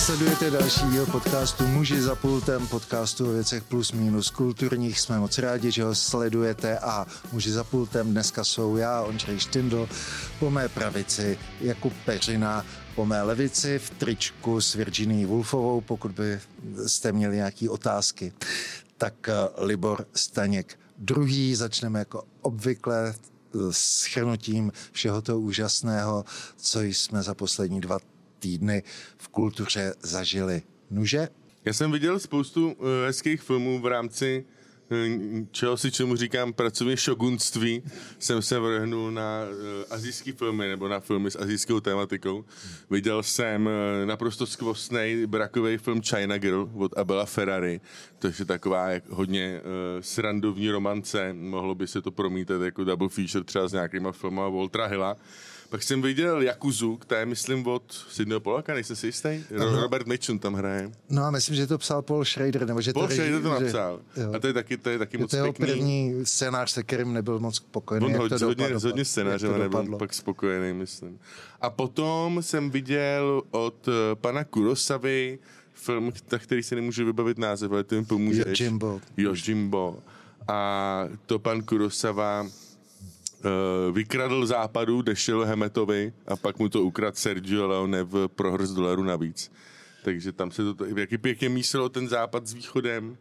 Sledujete další díl podcastu Muži za pultem, podcastu o věcech plus minus kulturních. Jsme moc rádi, že ho sledujete a Muži za pultem dneska jsou já, Ondřej Štindl, po mé pravici Jakub Peřina, po mé levici v tričku s Virginií Woolfovou, pokud byste měli nějaké otázky, tak Libor Staněk. Druhý začneme jako obvykle s shrnutím všeho toho úžasného, co jsme za poslední 2 týdny v kultuře zažili. Nuže? Já jsem viděl spoustu hezkých filmů v rámci čemu říkám pracovně šogunství. Jsem se vrhnul na asijský filmy nebo na filmy s asijskou tematikou. Viděl jsem naprosto skvostnej brakový film China Girl od Abela Ferrari. To je taková hodně srandovní romance. Mohlo by se to promítat jako double feature třeba s nějakýma filmama Waltera Hilla. Pak jsem viděl Jakuzu, která je, myslím, od Sydneyho Pollacka, nejsem si jistý. Robert Mitchum tam hraje. No a myslím, že to psal Paul Schrader. Nebo že Paul Schrader to napsal. A to je taky moc pěkný. To je první scénář, se kterým nebyl moc spokojený. On hodně scénáře, ale nebyl pak spokojený, myslím. A potom jsem viděl od pana Kurosavy film, který se nemůžu vybavit název, ale to mi pomůže. Yojimbo. A to pan Kurosawa vykradl západu, dešel Hemetovi a pak mu to ukradl Sergio Leone v prohrst $1 navíc. Takže tam se to jaký pěkně mísilo ten západ s východem.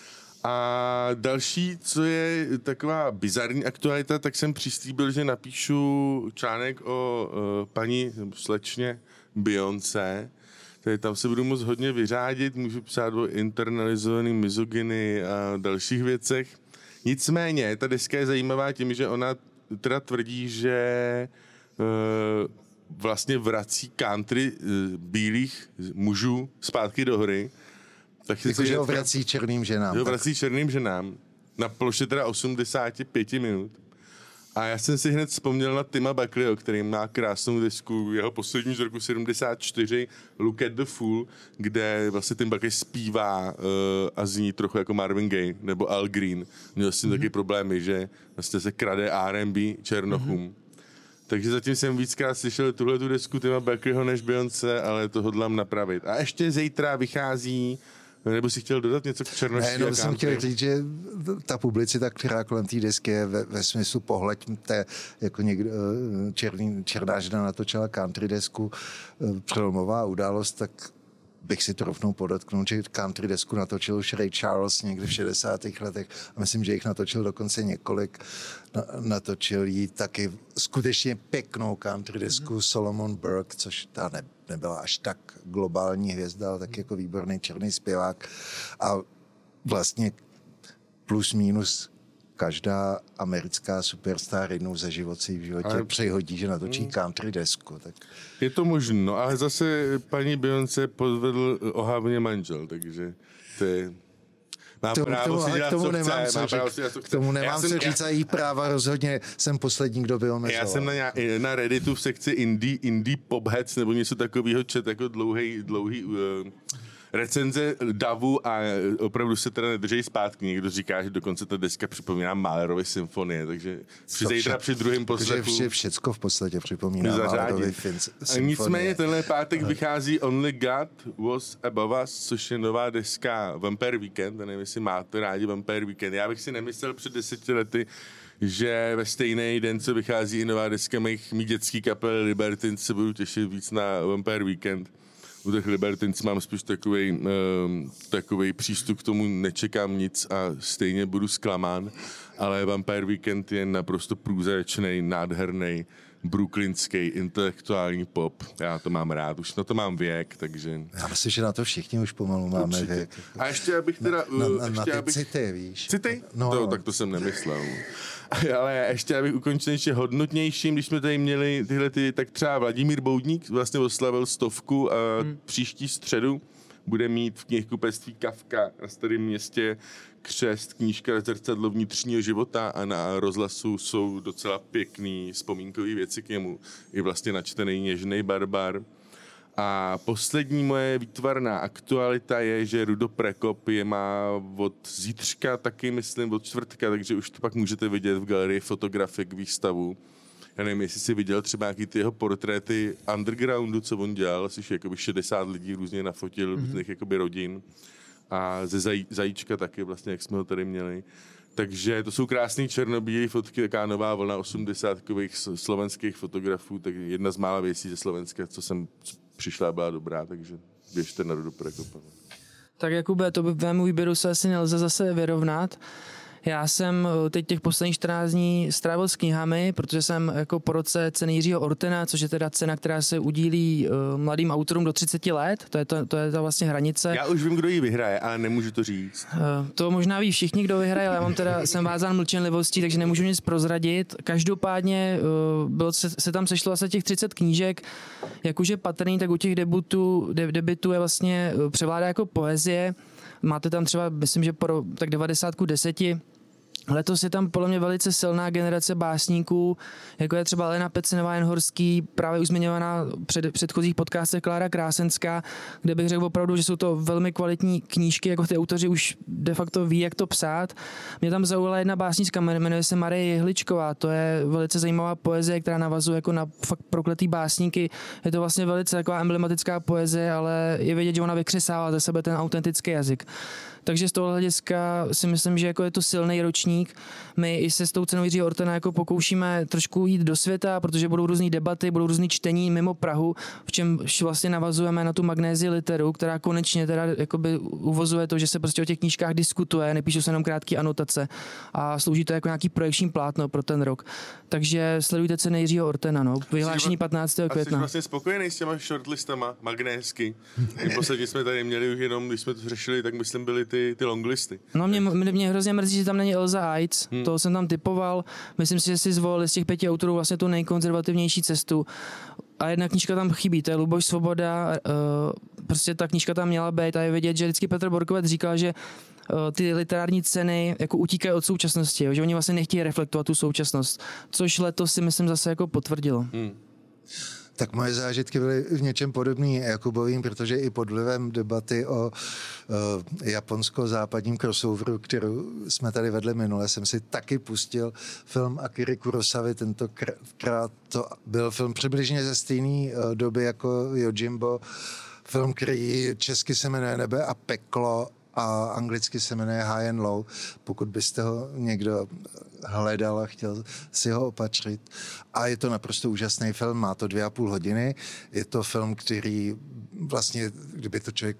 A další, co je taková bizarní aktualita, tak jsem přislíbil, že napíšu článek o paní slečně Beyoncé. Tady tam se budu moc hodně vyřádit, můžu psát o internalizovaný mizogyny a dalších věcech. Nicméně, ta deska je zajímavá tím, že ona teda tvrdí, že vlastně vrací country bílých mužů zpátky do hry. Jakože ho vrací černým ženám. Jo, vrací černým ženám. Na ploše teda 85 minut. A já jsem si hned vzpomněl na Tima Buckleyho, který má krásnou desku, jeho poslední z roku 74, Look at the Fool, kde vlastně Tim Buckley zpívá a zní trochu jako Marvin Gaye nebo Al Green. Měl jsem taky problémy, že vlastně se krade R&B černochům. Takže zatím jsem víckrát slyšel tuhletu desku Tima Buckleyho než Beyoncé, ale to hodlám napravit. A ještě zítra vychází, nebo si chtěl dodat něco k černoši? Ne, no jsem chtěl říct, že ta publicita, která kolem té desky je ve smyslu pohleďte, jako někdo, černá žena natočila country desku, přelomová událost, tak bych si trofnul podotknout, že country desku natočil už Ray Charles někdy v 60. letech a myslím, že jich natočil dokonce několik. Natočil jí taky skutečně pěknou country desku Solomon Burke, což ta nebyla až tak globální hvězda, ale tak jako výborný černý zpěvák. A vlastně plus minus každá americká superstar jednou za život si v životě přihodí, že natočí country desku. Tak. Je to možno, ale zase paní Beyoncé podvedl ohavně manžel, takže to je... K tomu nemám co říct a jí práva rozhodně jsem poslední, kdo by omezoval. Já jsem na Redditu v sekci indie popheads nebo něco takového čet jako dlouhý recenze davu a opravdu se teda nedrží zpátky. Někdo říká, že dokonce ta deska připomíná Mahlerovy symfonie, takže zítra při druhém poslechu... Všecko v podstatě připomíná Mahlerovy symfonie. Nicméně tenhle pátek vychází Only God Was Above Us, což je nová deska Vampire Weekend. Nevím, jestli máte rádi Vampire Weekend. Já bych si nemyslel před 10 lety, že ve stejný den, co vychází i nová deska mý dětský kapely Libertines, se budu těšit víc na Vampire Weekend. U těch Libertines mám spíš takovej přístup k tomu, nečekám nic a stejně budu zklamán, ale Vampire Weekend je naprosto průzračnej, nádherný, brooklynský, intelektuální pop. Já to mám rád, už na to mám věk, takže... Já myslím, že na to všichni už pomalu máme věk. A ještě abych teda... Na ty city, víš. City? No. Tak to jsem nemyslel. Ale ještě abych ukončil ještě hodnotnějším, když jsme tady měli tak třeba Vladimír Boudník vlastně oslavil 100 a příští středu bude mít v knihkupectví Kafka na Starém Městě křest, knížka Zrcadlo vnitřního života a na rozhlasu jsou docela pěkný vzpomínkové věci k němu. I vlastně načtený Něžnej barbar. A poslední moje výtvarná aktualita je, že Rudo Prekop je má od zítřka taky, myslím, od čtvrtka, takže už to pak můžete vidět v galerii fotografik výstavu. já nevím, jestli jsi viděl třeba nějaký ty jeho portréty undergroundu, co on dělal, asi jakoby 60 lidí různě nafotil, různých jakoby rodin a ze Zajíčka taky vlastně, jak jsme ho tady měli. Takže to jsou krásné černobílé fotky, taková nová vlna 80 takových slovenských fotografů, tak jedna z mála věcí ze Slovenska, co přišla, byla dobrá, takže běžte na Rudo Prekopa. Tak Jakube, to by mému výběru se asi nelze zase vyrovnat. Já jsem teď těch posledních 14 dní strávil s knihami, protože jsem jako po roce ceny Jiřího Ortena, což je teda cena, která se udílí mladým autorům do 30 let, to je ta vlastně hranice. Já už vím, kdo ji vyhraje, ale nemůžu to říct. To možná ví všichni, kdo vyhraje, ale jsem vázán mlčenlivostí, takže nemůžu nic prozradit. Každopádně se tam sešlo asi těch 30 knížek, jak už je patrný, tak u těch debutů je vlastně převládá jako poezie. Máte tam třeba, myslím, že tak 90:10. Letos je tam podle mě velice silná generace básníků, jako je třeba Lena Pecinová Jenhorský, právě už zmiňovaná v předchozích podcastech Klára Krásenská, kde bych řekl opravdu, že jsou to velmi kvalitní knížky, jako ty autoři už de facto ví, jak to psát. Mě tam zaujala jedna básnička, jmenuje se Marie Jehličková, to je velice zajímavá poezie, která navazuje jako na fakt prokletý básníky. Je to vlastně velice taková emblematická poezie, ale je vidět, že ona vykřesává ze sebe ten autentický jazyk. Takže z toho hlediska si myslím, že jako je to silný ročník. My i se s tou cenou Jiřího Ortena jako pokoušíme trošku jít do světa, protože budou různý debaty, budou různý čtení mimo Prahu, v čem vlastně navazujeme na tu magnézii literu, která konečně teda jakoby uvozuje to, že se prostě o těch knížkách diskutuje, nepíšou se jenom krátké anotace a slouží to jako nějaký projekční plátno pro ten rok. Takže sledujte ceny Jiřího Ortena, no. Vyhlášení 15. května. Jsi vlastně spokojený s těma shortlistama magnésky? Posledně jsme tady měli už jenom, když jsme to řešili, tak myslím byly ty longlisty. No mě hrozně mrzí, že tam není Elza Eitz, toho jsem tam typoval. Myslím si, že si zvolili z těch 5 autorů vlastně tu nejkonzervativnější cestu. A jedna knížka tam chybí, to je Luboš Svoboda, prostě ta knížka tam měla být a je vidět, že vždycky Petr Borkovec říkal, že ty literární ceny jako utíkají od současnosti, že oni vlastně nechtějí reflektovat tu současnost, což letos si myslím zase jako potvrdilo. Tak moje zážitky byly v něčem podobný Jakubovým, protože i pod vlivem debaty o japonsko-západním crossoveru, kterou jsme tady vedli minule, jsem si taky pustil film Akiry Kurosavy. Tentokrát to byl film přibližně ze stejné doby jako Yojimbo. Film, který česky se jmenuje Nebe a peklo a anglicky se jmenuje High and Low, pokud byste ho někdo hledal a chtěl si ho opatřit. A je to naprosto úžasný film, má to 2,5 hodiny. Je to film, který vlastně, kdyby to člověk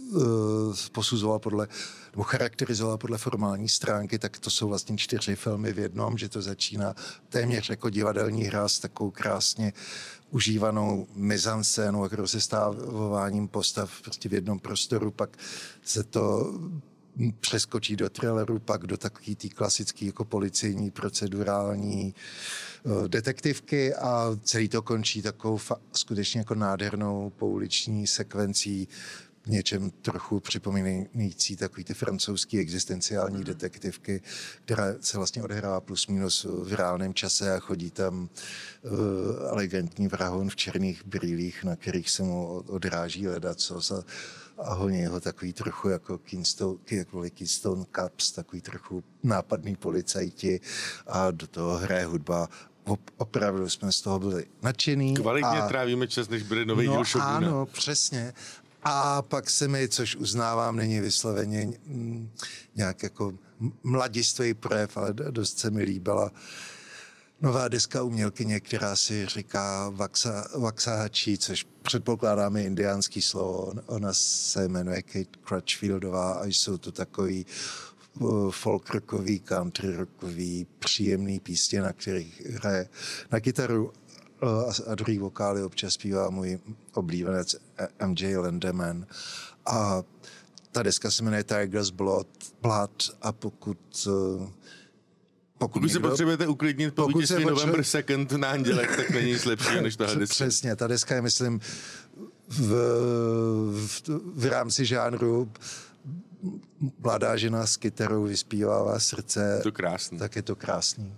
posuzoval nebo charakterizoval podle formální stránky, tak to jsou vlastně 4 filmy v jednom, že to začíná téměř jako divadelní hra s takovou krásně užívanou mizanscénou, jako se stávováním postav prostě v jednom prostoru, pak se to přeskočí do thrilleru, pak do takový tý klasický jako policejní, procedurální detektivky a celý to končí takovou skutečně jako nádhernou pouliční sekvencí, něčem trochu připomínající takový ty francouzský existenciální detektivky, která se vlastně odehrává plus minus v reálném čase a chodí tam elegantní vrahoun v černých brýlích, na kterých se mu odráží ledacos a honí ho takový trochu jako Keystone Cops, takový trochu nápadný policajti a do toho hraje hudba. Opravdu jsme z toho byli nadšený. Kvalitně trávíme čas, než bude nový díl Šobuna. Ano, přesně. A pak se mi, což uznávám, není vysloveně nějak jako mladistvý projev, ale dost se mi líbila nová deska umělkyně, která si říká Waxahachie, což předpokládáme indiánský slovo. Ona se jmenuje Kate Crutchfieldová a jsou to takový folk rockový, country rockový, příjemný písně, na kterých hraje na kytaru a druhý vokály občas zpívá můj oblíbenec MJ Lendeman. A ta deska se jmenuje Tiger's Blood a pokud se potřebujete uklidnit po vítězství November 2nd na Andělech, tak není nic lepšího než tahle deska. Přesně, ta deska je, myslím, v rámci žánru mladá žena s kytarou vyspívává srdce. To krásný. Tak je to krásný.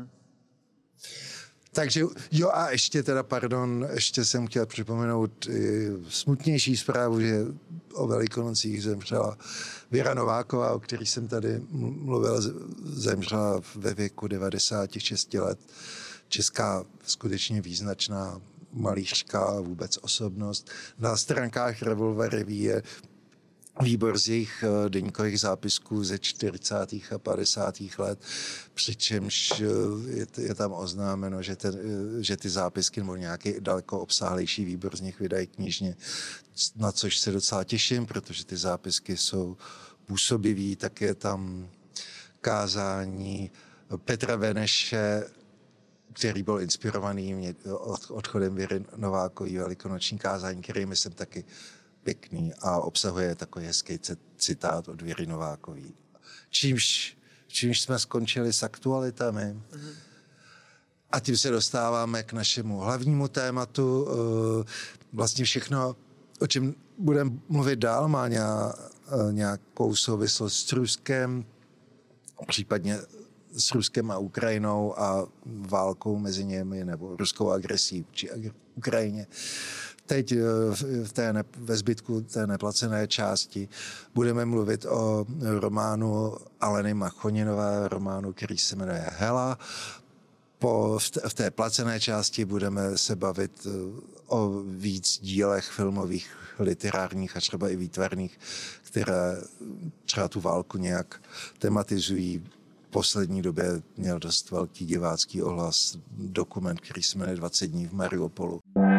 Takže jo a ještě jsem chtěl připomenout smutnější zprávu, že o Velikonocích zemřela Věra Nováková, o který jsem tady mluvil, zemřela ve věku 96 let. česká skutečně význačná malířka, vůbec osobnost. Na stránkách Revolver Revue je výbor z jejich deníkových zápisků ze 40. a 50. let, přičemž je tam oznámeno, že ty zápisky nebo nějaký daleko obsáhlejší výbor z nich vydají knižně, na což se docela těším, protože ty zápisky jsou působivý, tak je tam kázání Petra Veneše, který byl inspirovaný odchodem Věry Novákový, velikonoční kázání, který myslím taky pěkný a obsahuje takový hezký citát od Věry Novákový. Čímž jsme skončili s aktualitami. A tím se dostáváme k našemu hlavnímu tématu. Vlastně všechno, o čem budeme mluvit dál, má nějakou souvislost s Ruskem, případně s Ruskem a Ukrajinou a válkou mezi nimi nebo ruskou agresí či Ukrajině. Teď ve zbytku té neplacené části budeme mluvit o románu Aleny Machoninové, románu, který se jmenuje Hela. V té placené části budeme se bavit o víc dílech filmových, literárních a třeba i výtvarných, které třeba tu válku nějak tematizují. V poslední době měl dost velký divácký ohlas dokument, který se jmenuje 20 dní v Mariupolu.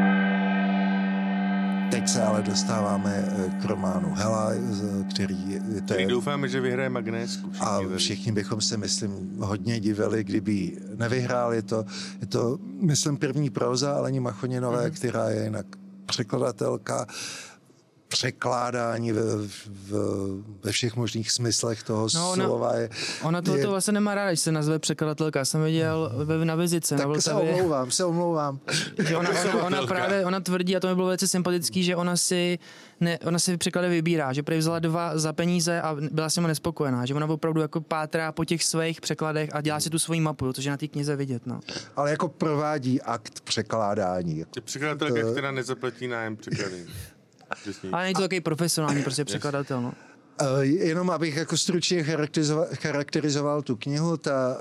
Teď se ale dostáváme k románu Hela, který doufáme, že vyhraje Magnésku. Všichni bychom se, myslím, hodně divili, kdyby nevyhrál. Je to, myslím, první próza Aleny Machoninové, která je jinak překladatelka, překládání ve všech možných smyslech toho slova. Ona to vlastně nemá ráda, že se nazve překladatelka. Já jsem viděl na vizice. Tak se omlouvám. Že ona tvrdí, a to mi bylo velice sympatický, že ona si překlady vybírá, že prý vzala 2 za peníze a byla s nimi nespokojená, že ona opravdu jako pátrá po těch svých překladech a dělá si tu svoji mapu, což je na té knize vidět. No. Ale jako provádí akt překládání. Je překladatelka, která nezaplatí nájem překlady. Ale není to takový profesionální prostě překladatel, no. Jenom abych jako stručně charakterizoval tu knihu,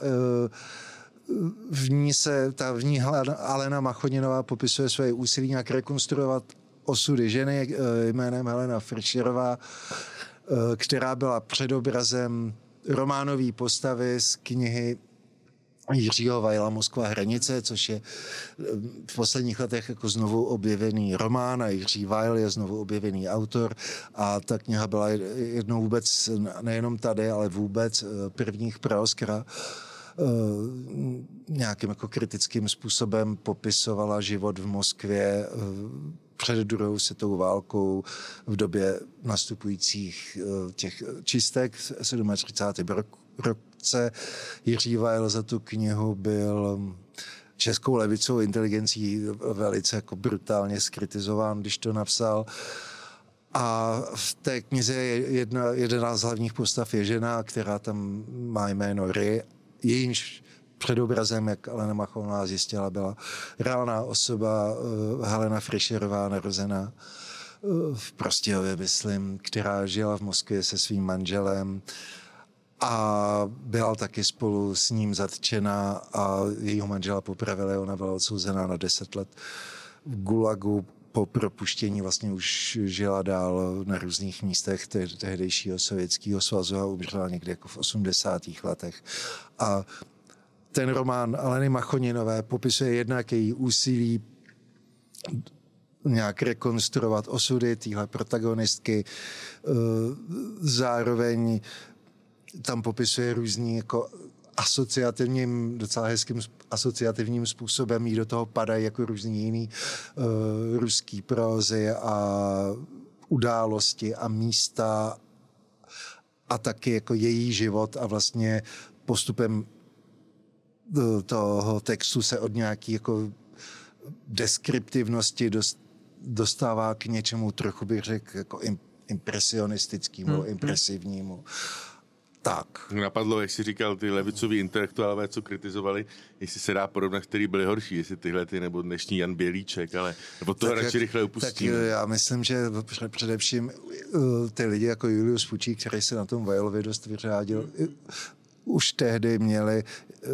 v ní Alena Machoninová popisuje své úsilí nějak rekonstruovat osudy ženy jménem Helena Frischerová, která byla předobrazem románové postavy z knihy Jiřího Weila Moskva hranice, což je v posledních letech jako znovu objevený román a Jiří Weil je znovu objevený autor a ta kniha byla jednou vůbec, nejenom tady, ale vůbec prvních pro Oscara, nějakým jako kritickým způsobem popisovala život v Moskvě před druhou světovou válkou v době nastupujících těch čistek 37. roce. Jiří Weil za tu knihu byl českou levicovou inteligencí velice jako brutálně skritizován, když to napsal. A v té knize je jedna z hlavních postav je žena, která tam má jméno Ry, jejímž předobrazem, jak Alena Machonová zjistila, byla reálná osoba Helena Frischerová, narozená v Prostějově, myslím, která žila v Moskvě se svým manželem a byla taky spolu s ním zatčena a jejího manžela popravili. Ona byla odsouzená na 10 let v gulagu. Po propuštění vlastně už žila dál na různých místech tehdejšího Sovětského svazu a umřela někdy jako v 80. letech. A ten román Aleny Machoninové popisuje jednak její úsilí nějak rekonstruovat osudy téhle protagonistky. Zároveň tam popisuje různý jako docela hezkým asociativním způsobem jí do toho padají jako různý jiný ruský prózy a události a místa a taky jako její život a vlastně postupem toho textu se od nějaký jako deskriptivnosti dostává k něčemu trochu bych řekl jako impresionistickému, impresivnímu. Tak. Napadlo, jak jsi říkal, ty levicoví intelektuálové, co kritizovali, jestli se dá porovnat, který byli horší, jestli tyhle ty nebo dnešní Jan Bělíček, ale od toho radši rychle upustíme. Tak já myslím, že především ty lidi jako Julius Fučík, který se na tom Weilovi dost vyřádil, už tehdy měli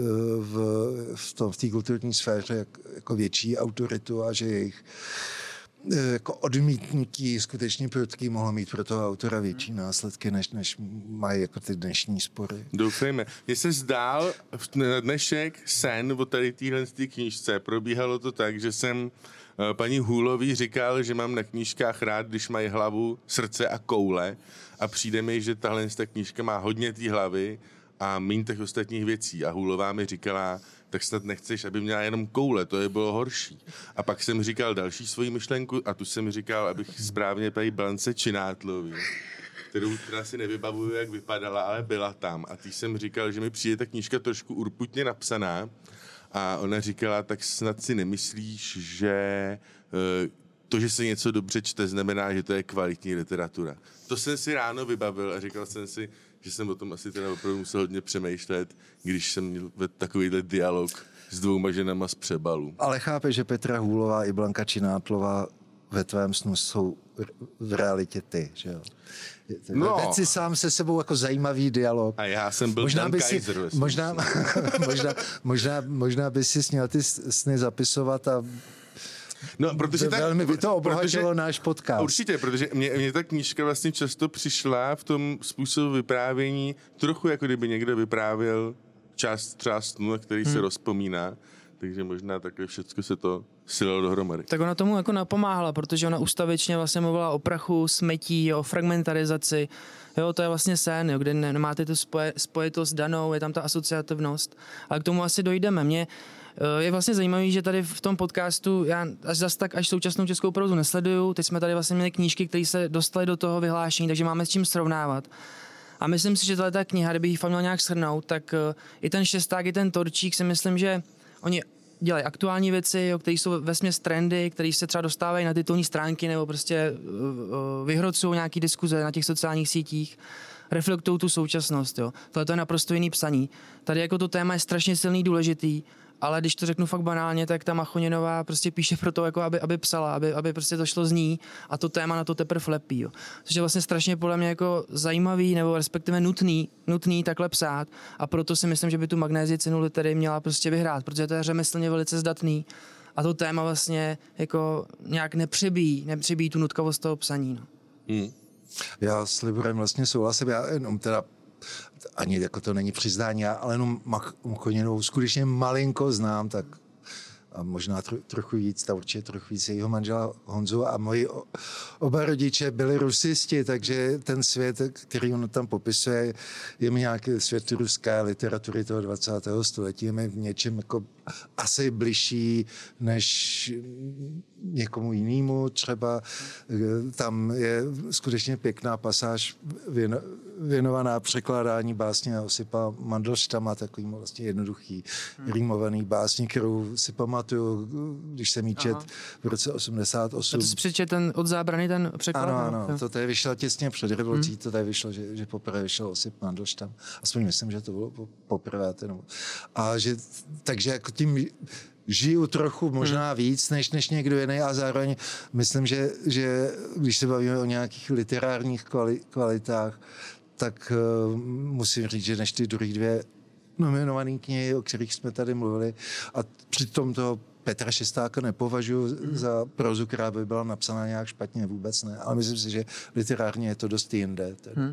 v té kulturní sféře jako větší autoritu a že jejich jako odmítnutí skutečně prudký mohlo mít pro toho autora větší následky, než mají jako ty dnešní spory. Doufejme. Mně se zdál na dnešek sen o tady téhle knížce. Probíhalo to tak, že jsem paní Hůlový říkal, že mám na knížkách rád, když mají hlavu, srdce a koule a přijde mi, že tahle knížka má hodně té hlavy a míň těch ostatních věcí. A Hůlová mi říkala, tak snad nechceš, aby měla jenom koule, to je bylo horší. A pak jsem říkal další svoji myšlenku a tu jsem říkal, abych správně tady Blance Činátlový, kterou teda si nevybavuju, jak vypadala, ale byla tam. A ty jsem říkal, že mi přijde ta knížka trošku urputně napsaná a ona říkala, tak snad si nemyslíš, že to, že se něco dobře čte, znamená, že to je kvalitní literatura. To jsem si ráno vybavil a říkal jsem si, že jsem o tom asi teda opravdu musel hodně přemýšlet, když jsem měl takovýhle dialog s dvouma ženama z Přebalu. Ale chápeš, že Petra Hůlová i Blanka Činátlová ve tvém snu jsou v realitě ty, že jo? No. Teď si sám se sebou jako zajímavý dialog. A já jsem byl Dan Kaiser. Možná by si měl ty sny zapisovat a no, protože velmi by to obohatilo náš podcast. Určitě, protože mě ta knížka vlastně často přišla v tom způsobu vyprávění trochu jako kdyby někdo vyprávěl část třeba snu, který se rozpomíná, takže možná takhle všechno se to sililo dohromady. Tak ona tomu jako napomáhala, protože ona ustavičně vlastně mluvila o prachu, smetí, o fragmentarizaci. Jo, to je vlastně sen, jo, kde nemáte tu spojitost danou, je tam ta asociativnost. Ale k tomu asi dojdeme. Mě je vlastně zajímavý, že tady v tom podcastu já až současnou českou prózu nesleduju. Teď jsme tady vlastně měli knížky, které se dostaly do toho vyhlášení, takže máme s čím srovnávat. A myslím si, že tato kniha, kdyby ji fakt měl nějak shrnout, tak i ten Šesták, i ten Torčík si myslím, že oni dělají aktuální věci, které jsou vesměs trendy, které se třeba dostávají na titulní stránky nebo prostě vyhrocují nějaký diskuze na těch sociálních sítích, reflektují tu současnost. Jo. Tohle to je naprosto jiný psaní. Tady jako to téma je strašně silný, důležitý, ale když to řeknu fakt banálně, tak ta Machoninová prostě píše pro to, jako aby psala, aby prostě to šlo z ní a to téma na to teprve lepí. Jo. Což je vlastně strašně podle mě jako zajímavý nebo respektive nutný takhle psát a proto si myslím, že by tu Magnézii cenu litery měla prostě vyhrát, protože to je řemeslně velice zdatný a to téma vlastně jako nějak nepřebíjí tu nutkavost toho psaní. No. Já s Liborem vlastně souhlasím, já jenom teda ani jako to není přiznání, ale jenom Machoninovou skutečně malinko znám, tak a možná trochu víc, ta určitě trochu víc jejího manžela Honzu a moji oba rodiče byli rusisti, takže ten svět, který on tam popisuje, je mi nějaký svět ruské literatury toho 20. století, je mi v něčem jako asi bližší než někomu jinému. Třeba tam je skutečně pěkná pasáž věnovaná překládání básně Osipa Mandelštama, takovým vlastně jednoduchý rýmovaný básní, kterou si pamatuju, když jsem jí čet v roce 88. A to jsi přečet ten Od zábrany, ten překlad? Ano, to tady vyšlo těsně před revolucí, to tady vyšlo, že poprvé vyšel Osip Mandelštam. Aspoň myslím, že to bylo poprvé. A že, takže jako tím žiju trochu možná víc než někdo jiný a zároveň myslím, že když se bavíme o nějakých literárních kvalitách, tak musím říct, že než ty druhé dvě nominované knihy, o kterých jsme tady mluvili, a přitom toho Petra Šestáka nepovažuji za prózu, která by byla napsaná nějak špatně, vůbec ne, ale myslím si, že literárně je to dost jinde.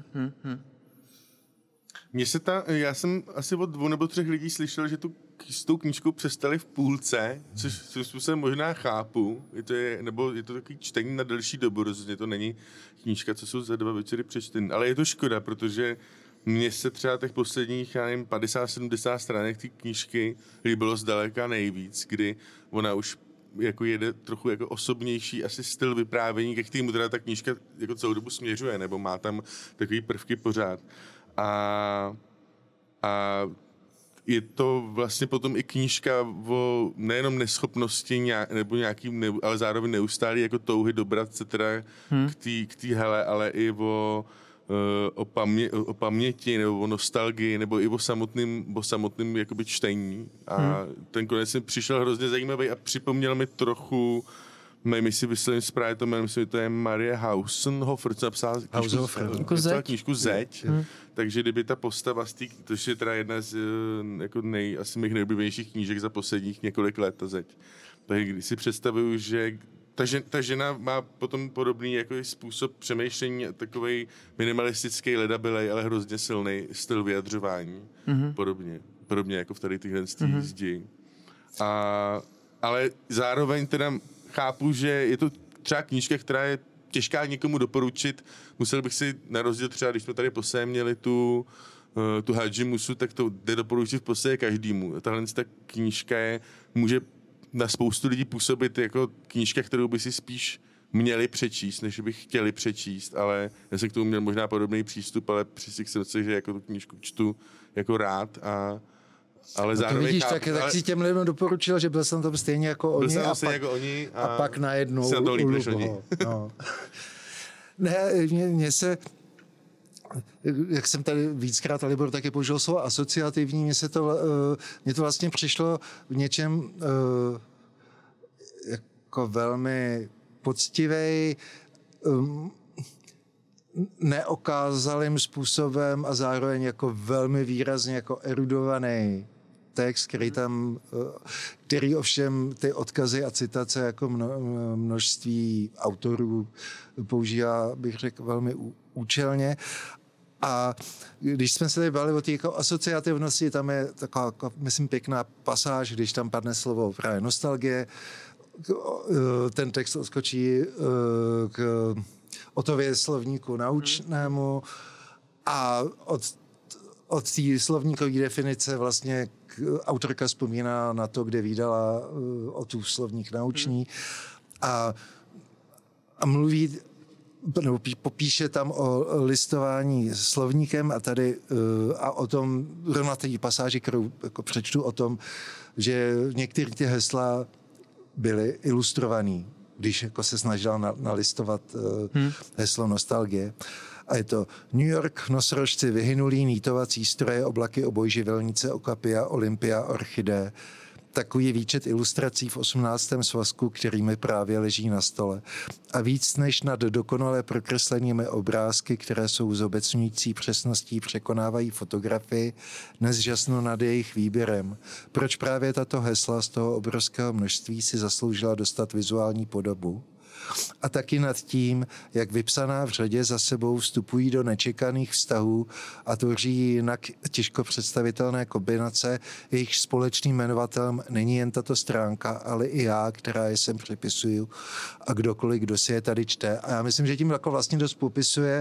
Já jsem asi od 2 nebo 3 lidí slyšel, že s tou knížkou přestali v půlce, což se možná chápu, nebo je to takový čtení na delší dobu, rozhodně to není knížka, co jsou za 2 večery přečteny, ale je to škoda, protože mně se třeba těch posledních, 50-70 stránek té knížky líbilo zdaleka nejvíc, kdy ona už jako jede trochu jako osobnější asi styl vyprávění, ke kterému teda ta knížka jako celou dobu směřuje, nebo má tam takový prvky pořád. A je to vlastně potom i knížka o nejenom neschopnosti nebo nějakým, ale zároveň neustálý jako touhy dobrat se teda k té hele, ale i o paměti nebo o nostalgii nebo i o samotným jakoby čtení. A ten konec mi přišel hrozně zajímavý a připomněl mi trochu my si vyslovím právě to jméno, myslím, že to je Marie Haushofer, co napsala knížku Zeď. Takže kdyby ta postava z té, to je teda jedna z jako asi mých nejoblíbenějších knížek za posledních několik let, ta Zeď. Tak když si představuju, že ta žena má potom podobný jako způsob přemýšlení, takovej minimalistický, ledabilej, ale hrozně silný styl vyjadřování. Podobně jako v tady tyhle zdi. Ale zároveň teda chápu, že je to třeba knížka, která je těžká někomu doporučit. Musel bych si na rozdíl třeba, když jsme tady posledně měli tu Hadžimusu, tak to jde doporučit v podstatě každému. Tahle ta knížka může na spoustu lidí působit jako knížka, kterou by si spíš měli přečíst, než bych chtěli přečíst, ale já jsem k tomu měl možná podobný přístup, ale přesvědčil jsem se, že jako tu knížku čtu jako rád ale zároveň vidíš, tak si těm lidem doporučil, že byl jsem tam stejně jako oni a pak najednou se na to líp než oni. No. Ne, mě se, jak jsem tady víckrát a Libor taky použil slovo asociativní, mně to vlastně přišlo v něčem jako velmi poctivej, neokázalým způsobem a zároveň jako velmi výrazně jako erudovaný text, který ovšem ty odkazy a citace jako množství autorů používá, bych řekl, velmi účelně. A když jsme se tady bavili o té jako asociativnosti, tam je taková, myslím, pěkná pasáž, když tam padne slovo právě nostalgie, ten text odskočí k Otově slovníku naučnému a od té slovníkové definice vlastně autorka vzpomíná na to, kde vydala Otův slovník naučný a mluví, nebo popíše tam o listování slovníkem a tady a o tom, rovna té pasáži, kterou jako přečtu o tom, že některé ty hesla byly ilustrovaný, když jako se snažila nalistovat heslo nostalgie. A je to New York, nosorožci vyhynulí, nítovací stroje, oblaky, obojživelnice, okapia, olympia, orchidé. Takový výčet ilustrací v 18. svazku, který mi právě leží na stole. A víc než nad dokonale prokreslenými obrázky, které jsou zobecňující přesností, překonávají fotografii, nezžasnu nad jejich výběrem. Proč právě tato hesla z toho obrovského množství si zasloužila dostat vizuální podobu? A taky nad tím, jak vypsaná v řadě za sebou vstupují do nečekaných vztahů a tvoří jinak těžko představitelné kombinace, jejich společným jmenovatelem není jen tato stránka, ale i já, která je sem přepisuju a kdokoliv, kdo si je tady čte. A já myslím, že tím jako vlastně dost popisuje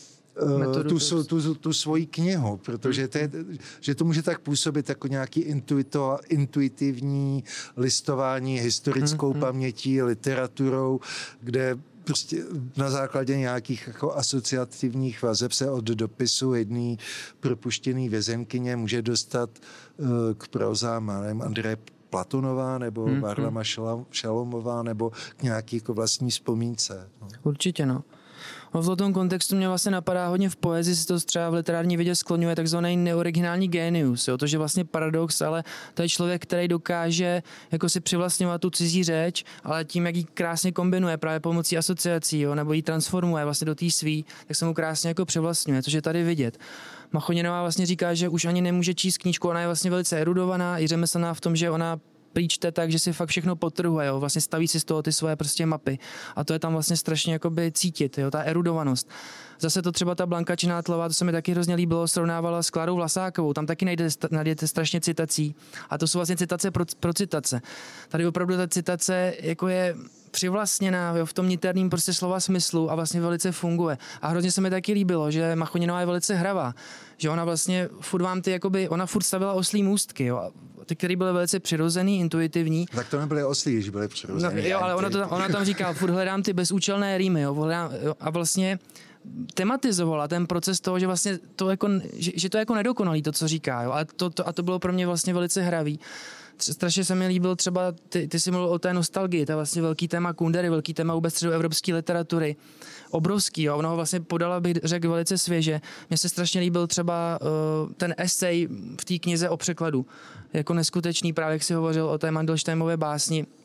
tu svoji knihu, protože že to může tak působit jako nějaký intuitivní listování historickou pamětí, literaturou, kde prostě na základě nějakých jako asociativních vazeb se od dopisu jedné propuštěné vězenkyně může dostat k prózám, nevím, Andreje Platonová nebo Varlama Šalomová nebo k nějaký jako vlastní vzpomínce. No. Určitě, no. V tom kontextu mě vlastně napadá hodně v poezii, se to třeba v literární vědě skloňuje takzvaný neoriginální génius, jo? To, že vlastně paradox, ale to je člověk, který dokáže jako si přivlastňovat tu cizí řeč, ale tím, jak ji krásně kombinuje právě pomocí asociací, jo? Nebo ji transformuje vlastně do té svý, tak se mu krásně jako přivlastňuje, což je tady vidět. Machoninová vlastně říká, že už ani nemůže číst knížku, ona je vlastně velice erudovaná i řemeslná v tom, že ona přijčte tak, že si fakt všechno podtrhuje, jo? Vlastně staví si z toho ty svoje prostě mapy a to je tam vlastně strašně jakoby cítit, jo? Ta erudovanost. Zase to třeba ta Blanka Činátlová, to se mi taky hrozně líbilo, srovnávala s Klárou Vlasákovou, tam taky najdete strašně citací a to jsou vlastně citace pro citace. Tady opravdu ta citace jako je přivlastněná, jo, v tom niterným prostě slova smyslu a vlastně velice funguje. A hrozně se mi taky líbilo, že Machoninová je velice hravá, že ona vlastně furt vám ona furt stavila oslí můstky, jo, ty, které byly velice přirozený, intuitivní. Tak to nebyly oslí, že byly přirozený. No, jo, ale ona tam říká, furt hledám ty bezúčelné rýmy, jo, a vlastně tematizovala ten proces toho, že vlastně to jako, že to je jako nedokonalý, to, co říká, jo, a to bylo pro mě vlastně velice hravý. Strašně se mi líbil třeba, ty jsi mluvil o té nostalgii, to je vlastně velký téma Kundery, velký téma vůbec středoevropské literatury. Obrovský, jo, ona ho vlastně podala, bych řekl, velice svěže. Mně se strašně líbil třeba ten esej v té knize o překladu. Jako neskutečný, právě jak si hovořil o té Mandelštejmově básni,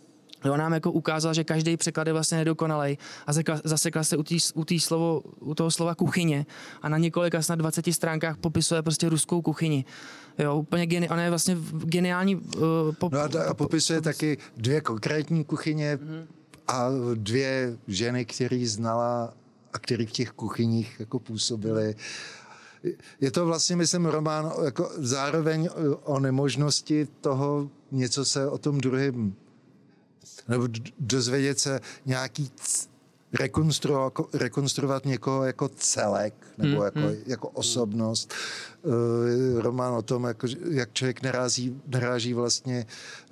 On nám jako ukázal, že každý překlad je vlastně nedokonalej a zasekla se u toho slova kuchyně a na několika snad 20 stránkách popisuje prostě ruskou kuchyni. Jo, úplně ona je vlastně geniální. A popisuje taky 2 konkrétní kuchyně a 2 ženy, které znala a které v těch kuchyních jako působily. Je to vlastně, myslím, román jako zároveň o nemožnosti toho něco se o tom druhém nebo dozvědět se nějaký rekonstruovat někoho jako celek nebo jako osobnost. Román o tom, jak člověk naráží vlastně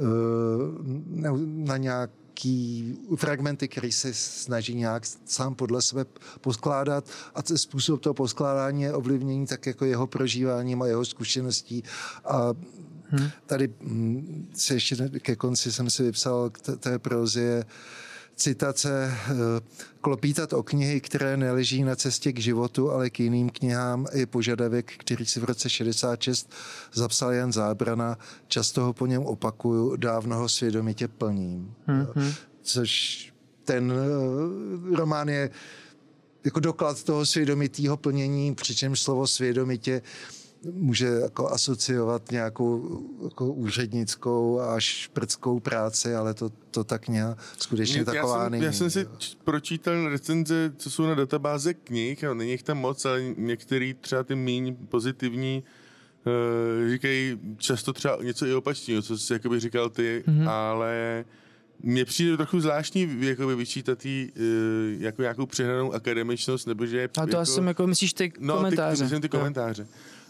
na nějaký fragmenty, který se snaží nějak sám podle sebe poskládat a způsob toho poskládání je ovlivnění tak jako jeho prožíváním a jeho zkušeností a tady se ještě ke konci jsem si vypsal k té prozie citace klopítat o knihy, které neleží na cestě k životu, ale k jiným knihám je požadavek, který si v roce 66 zapsal Jan Zábrana. Často ho po něm opakuju, dávno ho svědomitě plním. Což ten román je jako doklad toho svědomitého plnění, přičemž slovo svědomitě může jako asociovat nějakou jako úřednickou a šprckou práci, ale to tak nějak skutečně taková není. Já jsem si pročítal recenze, co jsou na databáze knih, a není jich tam moc, ale některý třeba ty méně pozitivní říkají často třeba něco i opačného, co jsi jakoby říkal ty, ale mně přijde trochu zvláštní jakoby vyčítat jí jako nějakou přehnanou akademičnost, nebo že... A to asi jako myslíš ty komentáře. No, ty komentáře.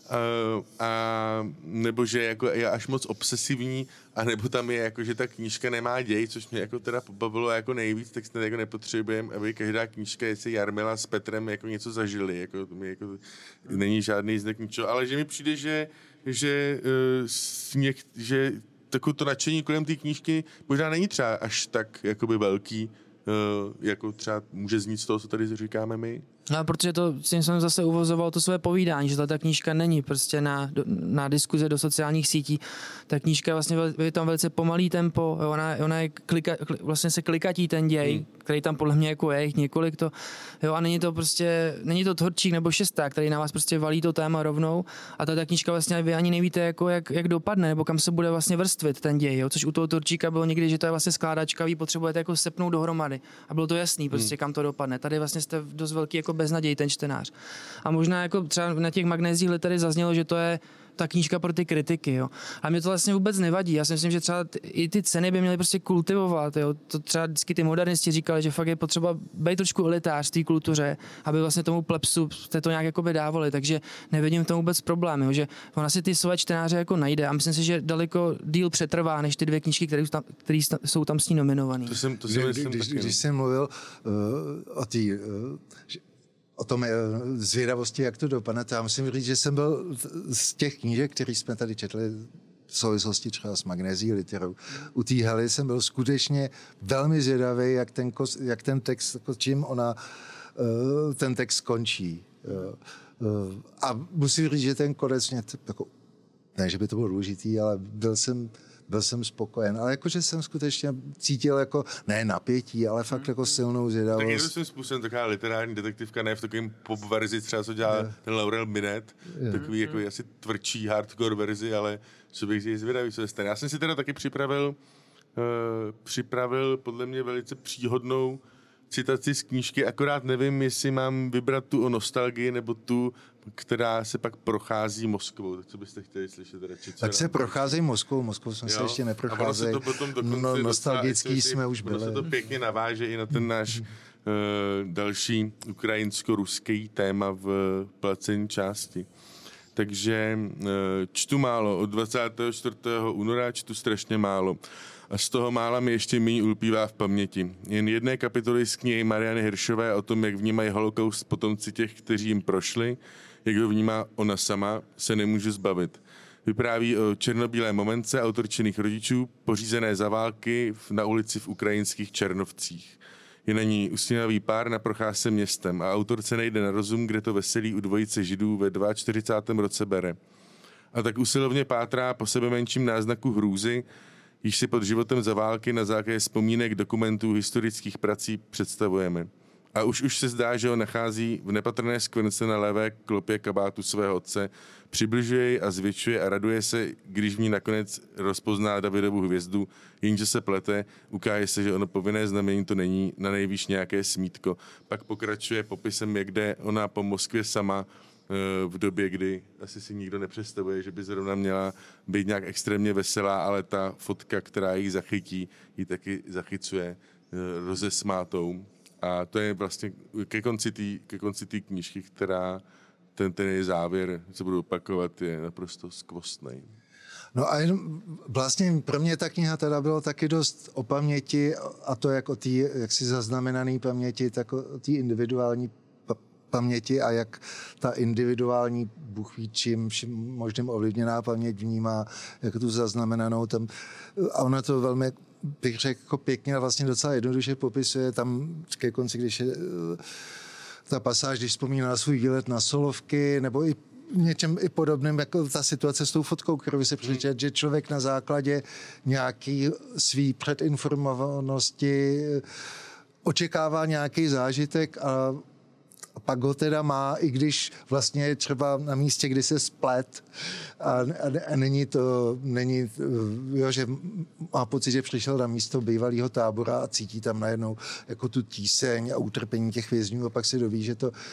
A nebo že jako je až moc obsesivní, a nebo tam je jako, že ta knížka nemá děj, což mě jako teda pobavilo jako nejvíc, tak snad jako nepotřebujeme, aby každá knížka, jestli Jarmila s Petrem jako něco zažili, jako to mi jako není žádný znak ničeho, ale že mi přijde, že takové to nadšení kolem té knížky možná není třeba až tak jakoby velký, jako třeba může znít z toho, co tady říkáme my. No, protože jsem zase uvozoval to své povídání, že ta knížka není prostě na diskuze do sociálních sítí. Ta knížka vlastně je tam velice pomalý tempo, ona je vlastně se klikatí ten děj, který tam podle mě jako je, několik to, jo, a není to Thorčík nebo Šesták, který na vás prostě valí to téma rovnou a ta knížka vlastně vy ani nevíte, jako jak dopadne, nebo kam se bude vlastně vrstvit ten děj, jo, což u toho Thorčíka bylo někdy, že to je vlastně skládačka, vy potřebujete jako sepnout dohromady a bylo to jasný prostě, kam to dopadne. Tady vlastně jste dost velký jako beznaděj ten čtenář. A možná jako třeba na těch magnézích tady zaznělo, že to je ta knížka pro ty kritiky, jo. A mě to vlastně vůbec nevadí. Já si myslím, že třeba i ty ceny by měly prostě kultivovat, jo. To třeba vždycky ty modernisti říkali, že fakt je potřeba být trošku elitář v té kultuře, aby vlastně tomu plebsu jste to nějak jakoby dávali, takže nevidím v tom vůbec problém, jo. Že ona si ty své čtenáře jako najde a myslím si, že daleko díl přetrvá, než ty 2 knížky, které jsou tam s ní nominovaný. Když jsem mluvil o tom zvědavosti, jak to dopadne, já musím říct, že jsem byl z těch knížek, které jsme tady četli v souvislosti třeba s magnézií literou, u té Hely jsem byl skutečně velmi zvědavý, jak ten text, jako čím ona ten text skončí. A musím říct, že ten konec mě, jako, ne, že by to bylo důležitý, ale byl jsem spokojen, ale jakože jsem skutečně cítil jako, ne napětí, ale fakt jako silnou zvědavost. Tak je to svým způsobem taková literární detektivka, ne v takovém pop verzi, třeba co dělá ten Laurel Binet, takový jako asi tvrdší hardcore verzi, ale co bych si zvědavý, co je stane. Já jsem si teda taky připravil podle mě velice příhodnou citaci z knížky, akorát nevím, jestli mám vybrat tu o nostalgii, nebo tu, která se pak prochází Moskvou. Tak co byste chtěli slyšet radši? Tak se prochází Moskvou jsme se ještě neprocházeli. Nostalgický jsme už byli. Se to pěkně naváže i na ten náš další ukrajinsko-ruský téma v placení části. Takže čtu málo. Od 24. února čtu strašně málo. A z toho mála mi ještě méně ulpívá v paměti. Jen jedné kapitoly z knihy Mariany Hiršové o tom, jak vnímají holokaust potomci těch, kteří jim prošli, jak ho vnímá ona sama, se nemůžu zbavit. Vypráví o černobílé momence autorčených rodičů, pořízené za války na ulici v ukrajinských Černovcích. Je na ní usměvavý pár na procházce městem a autorce nejde na rozum, kde to veselí u dvojice židů ve 42. roce bere. A tak usilovně pátrá po sebe menším náznaku hrůzy, již si pod životem za války na základě vzpomínek, dokumentů, historických prací představujeme. A už se zdá, že ho nachází v nepatrné skvrnce na levé klopě kabátu svého otce, přibližuje jej a zvětšuje a raduje se, když v ní nakonec rozpozná Davidovu hvězdu, jenže se plete, ukáže se, že ono povinné znamení to není, na nejvýš nějaké smítko. Pak pokračuje popisem, jak jde ona po Moskvě sama v době, kdy asi si nikdo nepředstavuje, že by zrovna měla být nějak extrémně veselá, ale ta fotka, která ji zachytí, ji taky zachycuje rozesmátou. A to je vlastně ke konci té knížky, která ten její závěr, co budu opakovat, je naprosto skvostnej. No a vlastně pro mě ta kniha teda byla taky dost o paměti, a to jak o té jaksi zaznamenané paměti, tak o té individuální paměti a jak ta individuální, Bůh ví čím možným ovlivněná paměť vnímá, jak tu zaznamenanou tam. A ona to velmi, bych řekl, jako pěkně a vlastně docela jednoduše popisuje tam ke konci, když je ta pasáž, když vzpomíná na svůj výlet na Solovky, nebo i něčem i podobným, jako ta situace s tou fotkou, kterou se přečet, že člověk na základě nějaký svý předinformovanosti očekává nějaký zážitek a pak ho teda má, i když vlastně třeba na místě, kdy se splet a není, že má pocit, že přišel na místo bývalého tábora a cítí tam najednou jako tu tíseň a utrpení těch vězňů a pak se doví,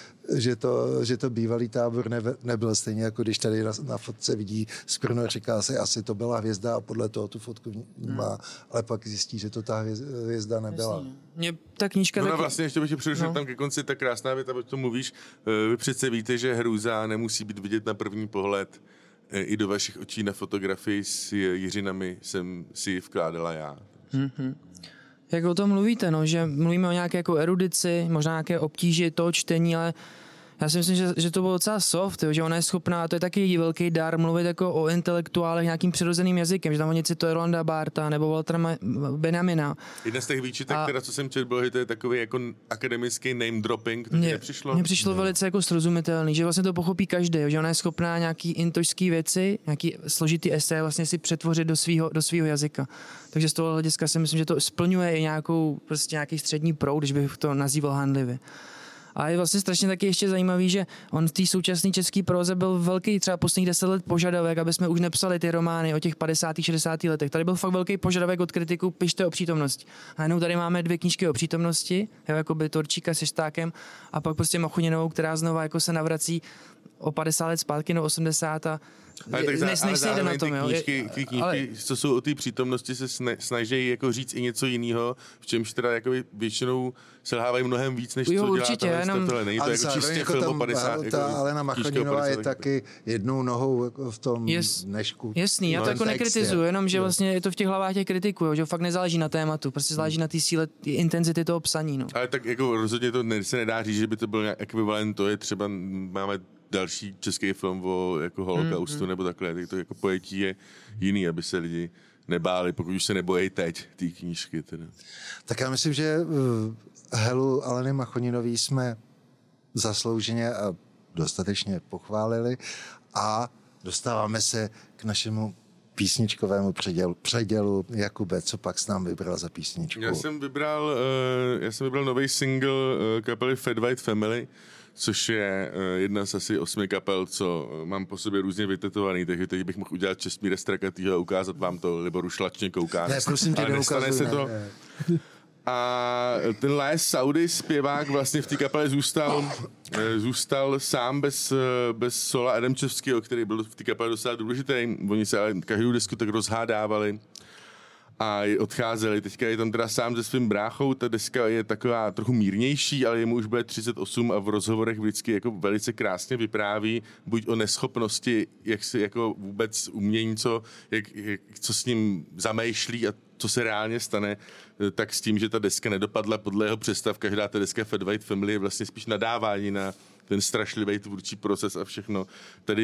že to bývalý tábor nebyl, stejně jako když tady na fotce vidí skvrnu a říká se, asi to byla hvězda a podle toho tu fotku má, ale pak zjistí, že to ta hvězda nebyla. Mě ta knížka taky... vlastně ještě bych přerušil tam ke konci, ta krásná věta, o tom mluvíš, vy přece víte, že hrůza nemusí být vidět na první pohled, i do vašich očí na fotografii s jiřinami jsem si ji vkládala já. Mm-hmm. Jak o tom mluvíte, no, že mluvíme o nějaké jako erudici, možná nějaké obtíži toho čtení, ale já si myslím, že to bylo docela soft, jo, že ona je schopná, to je taky velký dar, mluvit jako o intelektuálech nějakým přirozeným jazykem, že tam oni cituje Rolanda Bartha nebo Waltera Benjamina. Jedna z těch výčitek, která co jsem četl, bylo, že to je takový jako akademický name dropping, to nepřišlo? Mně přišlo velice jako srozumitelný, že vlastně to pochopí každý, že ona je schopná nějaký intošský věci, nějaký složitý esej vlastně si přetvořit do svýho jazyka. Takže z toho hlediska si myslím, že to splňuje i nějaký střední proud, když bych to nazýval handlivě. A je vlastně strašně taky ještě zajímavý, že on v té současné české próze byl velký třeba posledních 10 let požadavek, aby jsme už nepsali ty romány o těch 50. 60. letech. Tady byl fakt velký požadavek od kritiků, pište o přítomnosti. A jenom tady máme 2 knížky o přítomnosti, jako by Torčíka se Štákem a pak prostě Machoninovou, která znova jako se navrací o 50 let zpátky, no 80 a nejde na tom, ty knížky, co jsou o té přítomnosti, se snaží jako říct i něco jiného, v čemž teda jako většinou selhávají mnohem víc, než jo, co určitě, dělá jenom... to není to jako čistě film o 50. Ta Alena Machoninová je taky jednou nohou jako v tom dnešku. Jasný, já to jako nekritizuju, jenom že vlastně je to v těch hlavách těch kritiků, že fakt nezáleží na tématu, prostě záleží na té síle, intenzity toho psaní. No. Ale tak jako rozhodně to se nedá říct, že by to byl ekvivalent, to je třeba máme další český film o jako holokaustu nebo takhle, tak to jako pojetí je jiný, aby se lidi nebáli, pokud už se nebojí teď ty knížky. Teda. Tak já myslím, že Helu Aleny Machoninový jsme zaslouženě a dostatečně pochválili a dostáváme se k našemu písničkovému předělu. Jakube, co pak s nám vybral za písničku? Já jsem vybral nový single kapely Fat White Family, což je jedna z asi 8 kapel, co mám po sobě různě vytetovaný, takže teď bych mohl udělat Čestmíra Strakatýho a ukázat vám to, Liboru Šlačně kouká. Ne, prosím tě, nestane se to. A ten Les Saudy, zpěvák, vlastně v té kapele zůstal sám bez sola Adamčevského, který byl v té kapele docela důležitý. Oni se ale každou desku tak rozhádávali a odcházeli. Teďka je tam teda sám se svým bráchou, ta deska je taková trochu mírnější, ale jemu už bude 38 a v rozhovorech vždycky jako velice krásně vypráví buď o neschopnosti, jak si jako vůbec umění, co s ním zamýšlí a co se reálně stane, tak s tím, že ta deska nedopadla podle jeho představ. Každá ta deska Fat White Family je vlastně spíš nadávání na ten strašlivý tvůrčí proces a všechno. Tady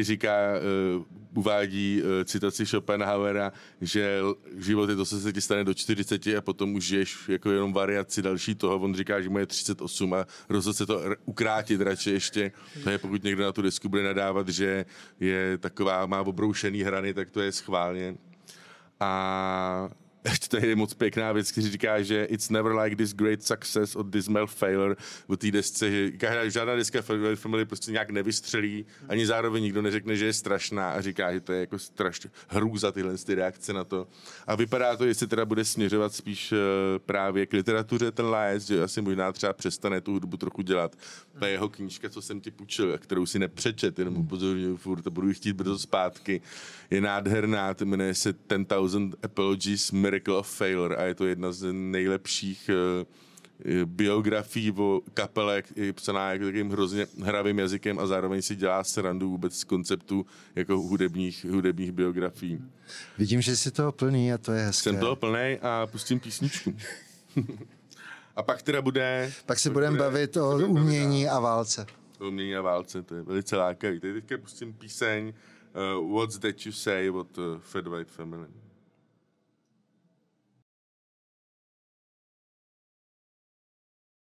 uvádí citaci Schopenhauera, že život je to, co se ti stane do 40 a potom už žiješ jako jenom variaci další toho. On říká, že mu je 38 a rozhodl se to ukrátit radši ještě. Takže pokud někdo na tu desku bude nadávat, že je taková, má obroušený hrany, tak to je schválně. A to je moc pěkná věc, když říká, že it's never like this great success or dismal failure v té desce, že žádná deska Family prostě nějak nevystřelí, ani zároveň nikdo neřekne, že je strašná a říká, že to je jako strašně hrůza tyhle ty reakce na to. A vypadá to, jestli teda bude směřovat spíš právě k literatuře ten Lies, že asi možná třeba přestane tu hudbu trochu dělat. Ta jeho knížka, co jsem ti půjčil, kterou si nepřečet, jenom upozorňuji furt, to budu chtít brzo zpátky, je nádherná, to jmenuje se 10,000 Apologies, Miracle of Failure a je to jedna z nejlepších biografií o kapele, je psaná jako takým hrozně hravým jazykem a zároveň si dělá srandu vůbec z konceptu jako hudebních biografií. Vidím, že jsi toho plný a to je hezké. Jsem toho plnej a pustím písničku. A pak teda Pak se budeme bavit o umění a válce. O umění a válce, to je velice lákavý. Teď teďka pustím píseň What's That You Say od Fat White Family.